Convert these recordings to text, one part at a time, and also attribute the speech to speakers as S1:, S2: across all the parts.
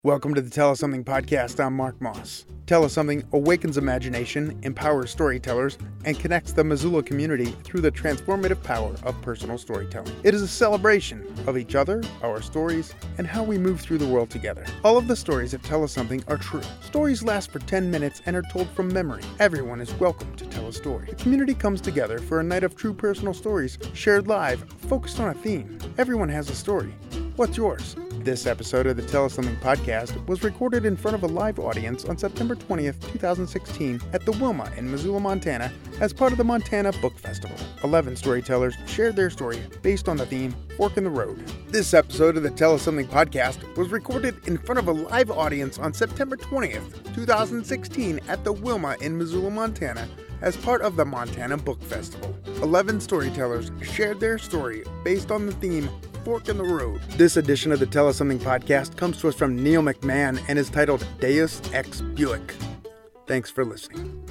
S1: Welcome to the Tell Us Something podcast. I'm Mark Moss. Tell Us Something awakens imagination, empowers storytellers, and connects the Missoula community through the transformative power of personal storytelling. It is a celebration of each other, our stories, and how we move through the world together. All of the stories that Tell Us Something are true. Stories last for 10 minutes and are told from memory. Everyone is welcome to tell a story. The community comes together for a night of true personal stories, shared live, focused on a theme. Everyone has a story. What's yours? This episode of the Tell Us Something podcast was recorded in front of a live audience on September 20th, 2016 at the Wilma in Missoula, Montana as part of the Montana Book Festival. 11 storytellers shared their story based on the theme Fork in the Road. This episode of the Tell Us Something podcast was recorded in front of a live audience on September 20th, 2016 at the Wilma in Missoula, Montana as part of the Montana Book Festival. 11 storytellers shared their story based on the theme Fork in the Road. This edition of the Tell Us Something podcast comes to us from Neil McMahon and is titled Deus Ex Buick. Thanks for listening.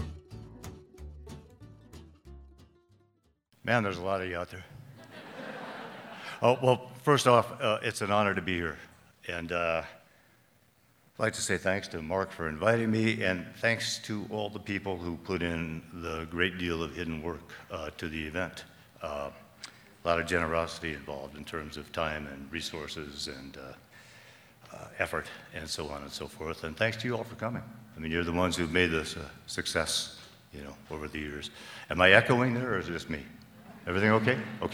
S2: Man, there's a lot of you out there. Oh, well, first off, it's an honor to be here. And I'd like to say thanks to Mark for inviting me, and thanks to all the people who put in the great deal of hidden work to the event. A lot of generosity involved in terms of time and resources and effort and so on and so forth. And thanks to you all for coming. I mean, you're the ones who've made this a success, over the years. Am I echoing there, or is it just me? Everything okay? Okay.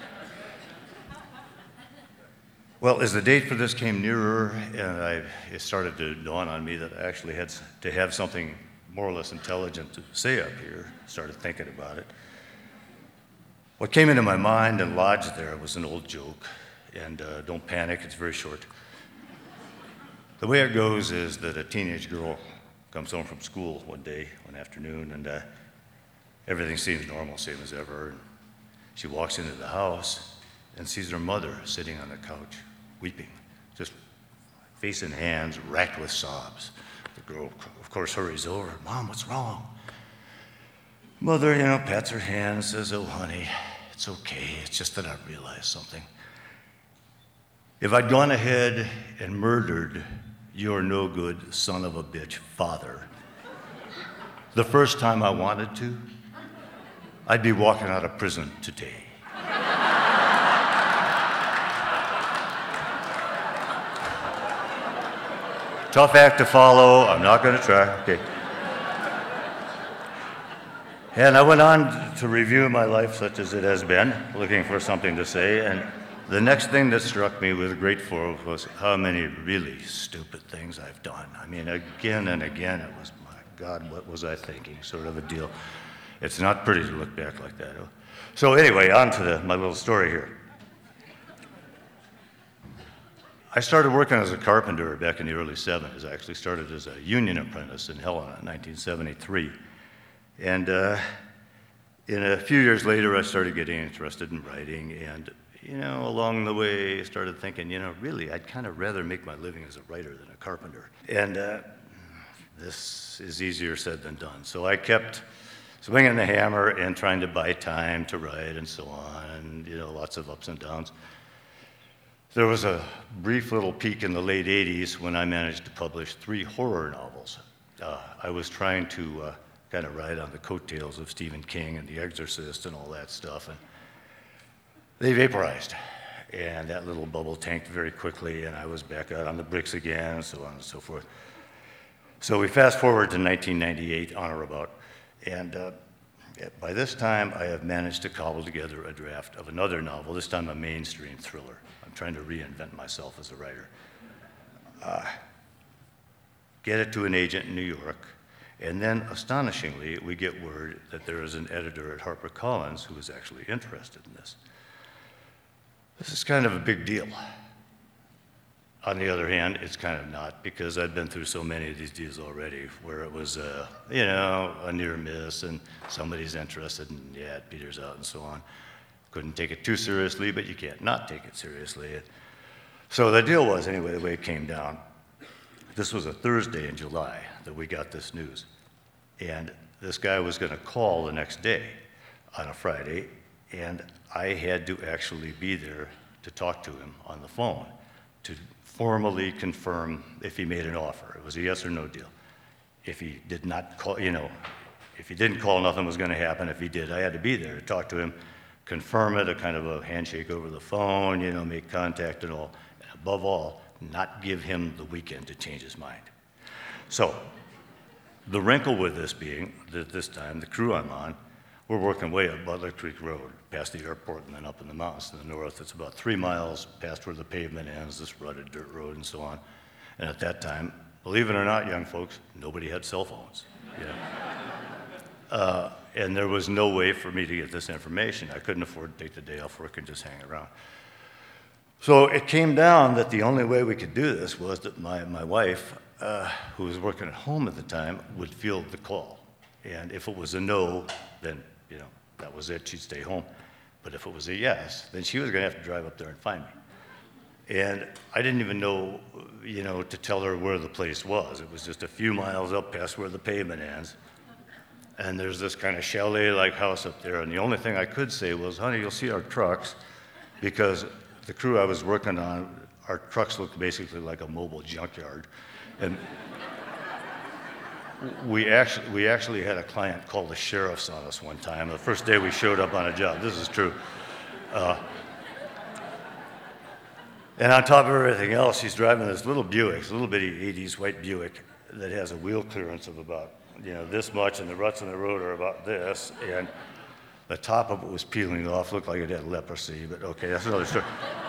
S2: Well, as the date for this came nearer, and it started to dawn on me that I actually had to have something more or less intelligent to say up here, started thinking about it. What came into my mind and lodged there was an old joke, and don't panic, it's very short. The way it goes is that a teenage girl comes home from school one afternoon, and everything seems normal, same as ever. And she walks into the house and sees her mother sitting on the couch, weeping, just face in hands, racked with sobs. The girl, of course, hurries over. "Mom, what's wrong?" Mother, pats her hand and says, "Oh, honey, it's okay. It's just that I realized something. If I'd gone ahead and murdered your no-good son of a bitch father the first time I wanted to, I'd be walking out of prison today." Tough act to follow. I'm not going to try. Okay. And I went on to review my life such as it has been, looking for something to say, and the next thing that struck me with great force was how many really stupid things I've done. I mean, again and again, it was, my God, what was I thinking, sort of a deal. It's not pretty to look back like that. So anyway, on to my little story here. I started working as a carpenter back in the early 70s. I actually started as a union apprentice in Helena in 1973. And in a few years later, I started getting interested in writing, and, along the way, I started thinking, really, I'd kind of rather make my living as a writer than a carpenter. And this is easier said than done. So I kept swinging the hammer and trying to buy time to write and so on, and, lots of ups and downs. There was a brief little peak in the late 80s when I managed to publish 3 horror novels. I was trying to kind of ride on the coattails of Stephen King and The Exorcist and all that stuff, and they vaporized. And that little bubble tanked very quickly, and I was back out on the bricks again, and so on and so forth. So we fast forward to 1998, on or about, and by this time I have managed to cobble together a draft of another novel, this time a mainstream thriller. I'm trying to reinvent myself as a writer. Get it to an agent in New York, and then, astonishingly, we get word that there is an editor at HarperCollins who is actually interested in this. This is kind of a big deal. On the other hand, it's kind of not, because I've been through so many of these deals already where it was, a near miss, and somebody's interested, and it peters out, and so on. Couldn't take it too seriously, but you can't not take it seriously. So the deal was, anyway, the way it came down, this was a Thursday in July that we got this news. And this guy was going to call the next day on a Friday, and I had to actually be there to talk to him on the phone to formally confirm if he made an offer. It was a yes or no deal. If he did not call, if he didn't call, nothing was going to happen. If he did, I had to be there to talk to him, confirm it, a kind of a handshake over the phone, make contact and all. And above all, not give him the weekend to change his mind. So, the wrinkle with this being that this time, the crew I'm on, we're working way up Butler Creek Road, past the airport and then up in the mountains to the north. It's about 3 miles past where the pavement ends, this rutted dirt road and so on. And at that time, believe it or not, young folks, nobody had cell phones. And there was no way for me to get this information. I couldn't afford to take the day off work and just hang around. So it came down that the only way we could do this was that my wife, who was working at home at the time, would field the call. And if it was a no, then, that was it, she'd stay home. But if it was a yes, then she was gonna have to drive up there and find me. And I didn't even know, to tell her where the place was. It was just a few miles up past where the pavement ends. And there's this kind of chalet-like house up there. And the only thing I could say was, honey, you'll see our trucks, because the crew I was working on, our trucks looked basically like a mobile junkyard. And we actually had a client call the sheriff's on us one time, the first day we showed up on a job. This is true. And on top of everything else, she's driving this little Buick, this little bitty 80s white Buick that has a wheel clearance of about, this much, and the ruts in the road are about this, and the top of it was peeling off, looked like it had leprosy, but okay, that's another story.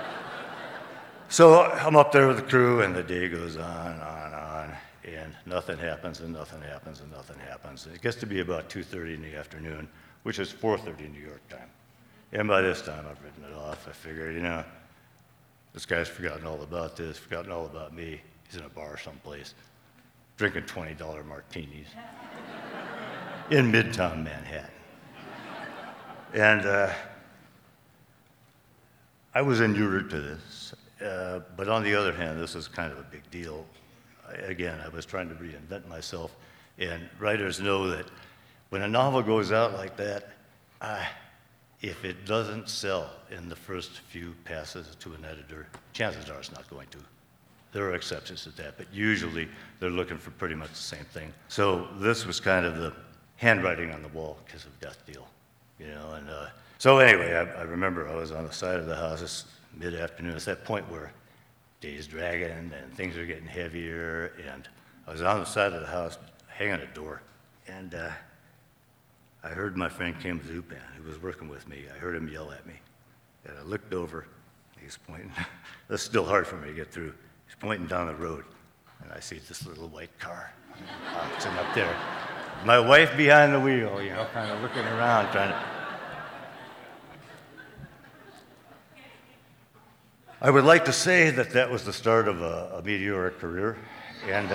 S2: So I'm up there with the crew, and the day goes on, and nothing happens, and nothing happens, and nothing happens. And it gets to be about 2:30 in the afternoon, which is 4:30 New York time. And by this time, I've written it off. I figured, this guy's forgotten all about this, forgotten all about me. He's in a bar someplace, drinking $20 martinis in Midtown Manhattan. And I was inured to this. But on the other hand, this is kind of a big deal. Again, I was trying to reinvent myself, and writers know that when a novel goes out like that, if it doesn't sell in the first few passes to an editor, chances are it's not going to. There are exceptions to that, but usually they're looking for pretty much the same thing. So this was kind of the handwriting on the wall kiss of death deal, and so anyway, I remember I was on the side of the house, it's mid-afternoon. It's that point where day's dragging and things are getting heavier, and I was on the side of the house, hanging a door, and I heard my friend Kim Zupan, who was working with me. I heard him yell at me, and I looked over. He's pointing. That's still hard for me to get through. He's pointing down the road, and I see this little white car sitting up there. My wife behind the wheel, kind of looking around, trying to. I would like to say that was the start of a meteoric career, and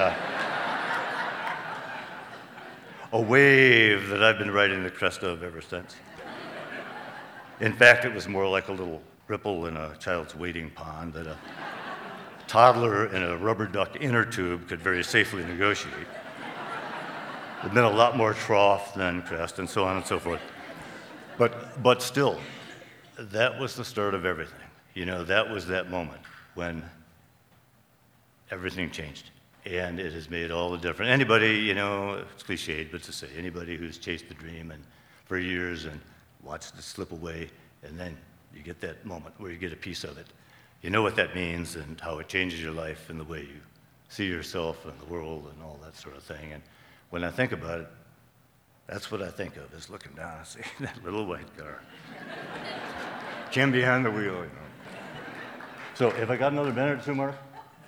S2: a wave that I've been riding the crest of ever since. In fact, it was more like a little ripple in a child's wading pond that a toddler in a rubber duck inner tube could very safely negotiate. There'd been a lot more trough than crest, and so on and so forth. But still, that was the start of everything. That was that moment when everything changed. And it has made all the difference. Anybody, it's cliched, but to say, anybody who's chased the dream and for years and watched it slip away, and then you get that moment where you get a piece of it. You know what that means and how it changes your life and the way you see yourself and the world and all that sort of thing. And when I think about it, that's what I think of, is looking down and seeing that little white car. Kim behind the wheel, So, have I got another minute or two, Mark?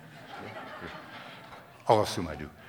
S2: I'll assume I do.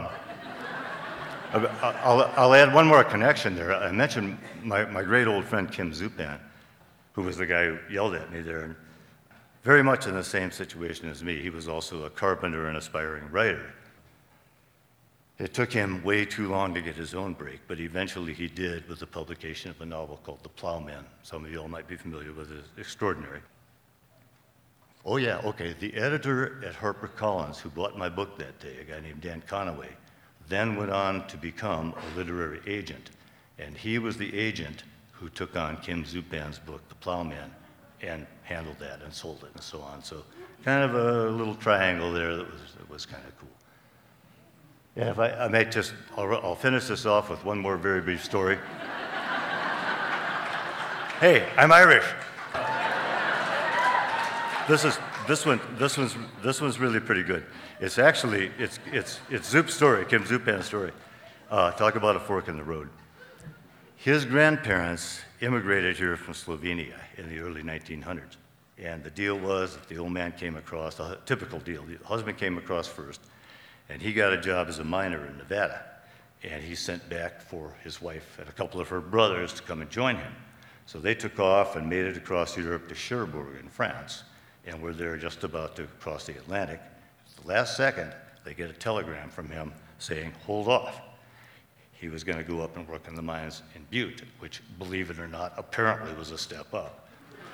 S2: I'll add one more connection there. I mentioned my great old friend Kim Zupan, who was the guy who yelled at me there, and very much in the same situation as me. He was also a carpenter and aspiring writer. It took him way too long to get his own break, but eventually he did with the publication of a novel called The Plowman. Some of you all might be familiar with it. It's extraordinary. Oh yeah, okay, the editor at HarperCollins who bought my book that day, a guy named Dan Conaway, then went on to become a literary agent. And he was the agent who took on Kim Zupan's book, The Plowman, and handled that and sold it and so on. So kind of a little triangle there that was kind of cool. Yeah, if I may just, I'll finish this off with one more very brief story. Hey, I'm Irish. This one's really pretty good. It's actually it's Zoop's story, Kim Zupan's story. Talk about a fork in the road. His grandparents immigrated here from Slovenia in the early 1900s, and the deal was that the old man came across, a typical deal. The husband came across first, and he got a job as a miner in Nevada, and he sent back for his wife and a couple of her brothers to come and join him. So they took off and made it across Europe to Cherbourg in France, and were there just about to cross the Atlantic. At the last second, they get a telegram from him saying, hold off. He was going to go up and work in the mines in Butte, which, believe it or not, apparently was a step up.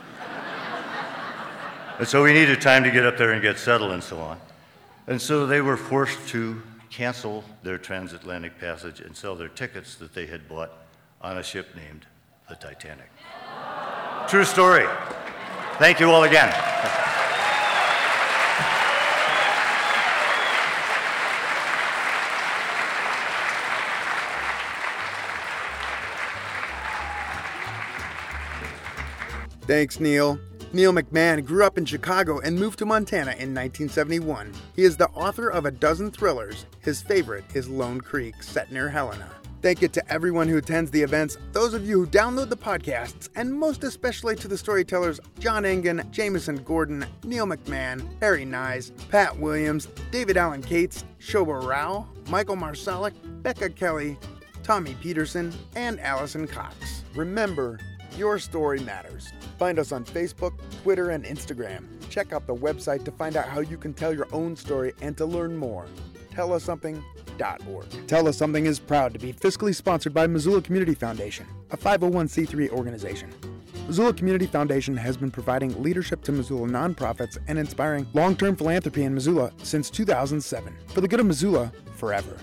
S2: And so he needed time to get up there and get settled and so on. And so they were forced to cancel their transatlantic passage and sell their tickets that they had bought on a ship named the Titanic. True story. Thank you all again.
S1: Thanks, Neil. Neil McMahon grew up in Chicago and moved to Montana in 1971. He is the author of a dozen thrillers. His favorite is Lone Creek, set near Helena. Thank you to everyone who attends the events, those of you who download the podcasts, and most especially to the storytellers John Engen, Jameson Gordon, Neil McMahon, Harry Nyes, Pat Williams, David Allen Cates, Shobha Rao, Michael Marsalic, Becca Kelly, Tommy Peterson, and Allison Cox. Remember, your story matters. Find us on Facebook, Twitter, and Instagram. Check out the website to find out how you can tell your own story and to learn more. TellUsSomething.org. Tell Us Something is proud to be fiscally sponsored by Missoula Community Foundation, a 501c3 organization. Missoula Community Foundation has been providing leadership to Missoula nonprofits and inspiring long-term philanthropy in Missoula since 2007. For the good of Missoula, forever.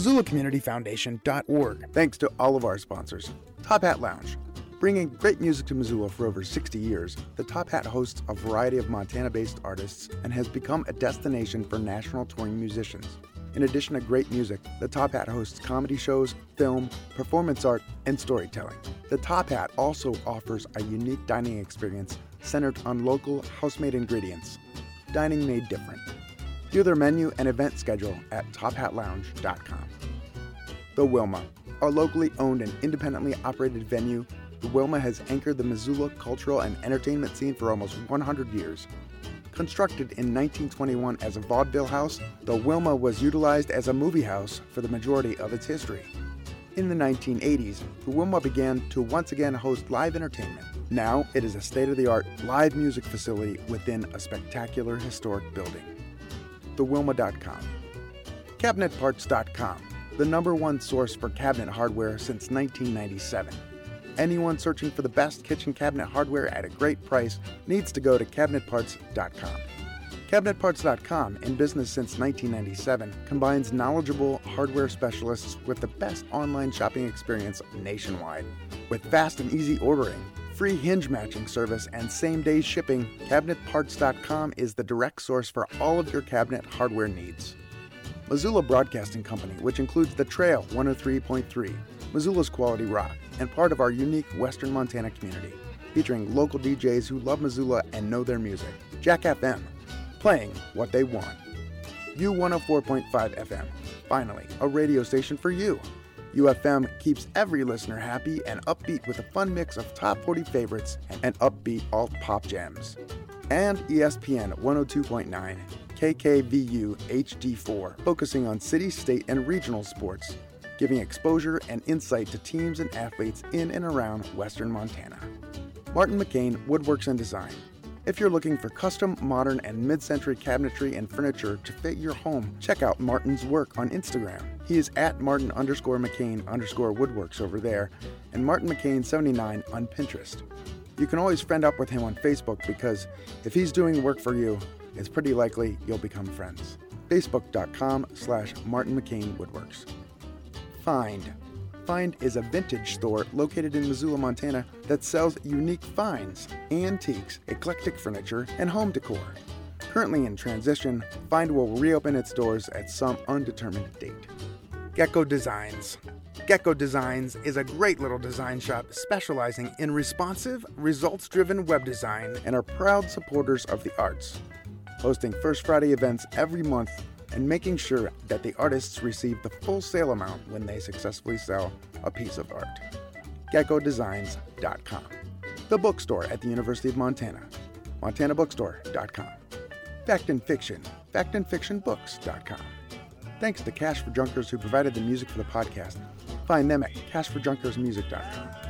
S1: MissoulaCommunityFoundation.org. Thanks to all of our sponsors. Top Hat Lounge. Bringing great music to Missoula for over 60 years, the Top Hat hosts a variety of Montana-based artists and has become a destination for national touring musicians. In addition to great music, the Top Hat hosts comedy shows, film, performance art, and storytelling. The Top Hat also offers a unique dining experience centered on local, house-made ingredients. Dining made different. View their menu and event schedule at tophatlounge.com. The Wilma, a locally owned and independently operated venue. The Wilma has anchored the Missoula cultural and entertainment scene for almost 100 years. Constructed in 1921 as a vaudeville house, the Wilma was utilized as a movie house for the majority of its history. In the 1980s, the Wilma began to once again host live entertainment. Now it is a state-of-the-art live music facility within a spectacular historic building. TheWilma.com. CabinetParts.com, the #1 source for cabinet hardware since 1997. Anyone searching for the best kitchen cabinet hardware at a great price needs to go to CabinetParts.com. CabinetParts.com, in business since 1997, combines knowledgeable hardware specialists with the best online shopping experience nationwide. With fast and easy ordering, free hinge matching service, and same-day shipping, CabinetParts.com is the direct source for all of your cabinet hardware needs. Missoula Broadcasting Company, which includes The Trail 103.3, Missoula's Quality Rock, and part of our unique Western Montana community, featuring local DJs who love Missoula and know their music. Jack FM, playing what they want. U104.5 FM, finally, a radio station for you. UFM keeps every listener happy and upbeat with a fun mix of top 40 favorites and upbeat alt-pop gems. And ESPN 102.9, KKVU HD4, focusing on city, state, and regional sports, giving exposure and insight to teams and athletes in and around Western Montana. Martin McCain Woodworks and Design. If you're looking for custom, modern, and mid-century cabinetry and furniture to fit your home, check out Martin's work on Instagram. He is at Martin_McCain_Woodworks over there, and Martin McCain 79 on Pinterest. You can always friend up with him on Facebook because if he's doing work for you, it's pretty likely you'll become friends. Facebook.com/Martin McCain Woodworks. Find. Find is a vintage store located in Missoula, Montana that sells unique finds, antiques, eclectic furniture, and home decor. Currently in transition, Find will reopen its doors at some undetermined date. Gecko Designs. Gecko Designs is a great little design shop specializing in responsive, results-driven web design and are proud supporters of the arts, hosting First Friday events every month and making sure that the artists receive the full sale amount when they successfully sell a piece of art. GeckoDesigns.com. The bookstore at the University of Montana, montanabookstore.com. Fact and Fiction, factandfictionbooks.com. Thanks to Cash for Junkers who provided the music for the podcast. Find them at cashforjunkersmusic.com.